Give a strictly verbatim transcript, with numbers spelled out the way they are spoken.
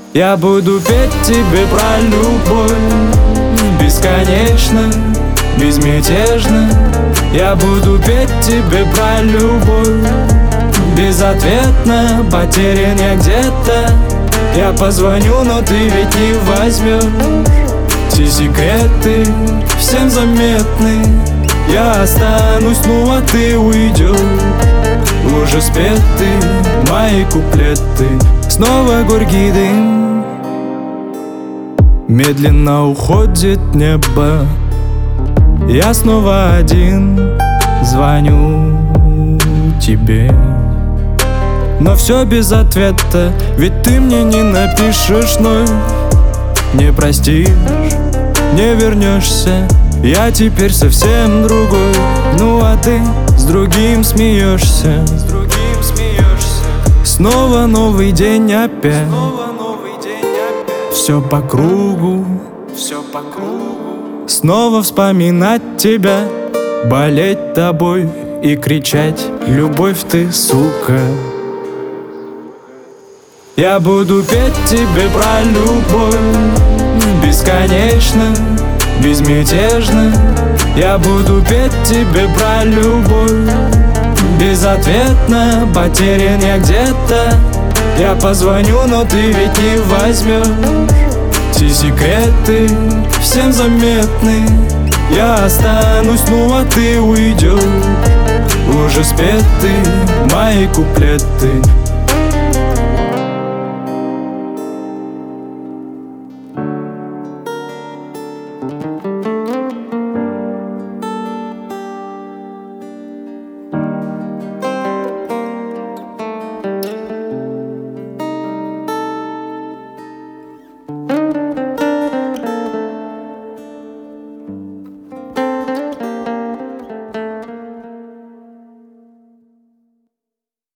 Я буду петь тебе про любовь, бесконечно, безмятежно. Я буду петь тебе про любовь, безответно, потерян я где-то. Я позвоню, но ты ведь не возьмешь. Все секреты всем заметны. Я останусь, ну а ты уйдешь. Уже спеты мои куплеты, снова горький дым. Медленно уходит небо, я снова один звоню тебе. Но все без ответа, ведь ты мне не напишешь вновь, не простишь, не вернешься. Я теперь совсем другой, ну а ты с другим смеешься. С другим смеешься. Снова новый день опять. Снова новый день опять. Все по кругу, все по кругу. Снова вспоминать тебя, болеть тобой и кричать: любовь ты, сука. Я буду петь тебе про любовь, бесконечно, безмятежно. Я буду петь тебе про любовь, безответно, потерян я где-то. Я позвоню, но ты ведь не возьмешь. Все секреты всем заметны. Я останусь, ну а ты уйдешь. Уже спеты мои куплеты,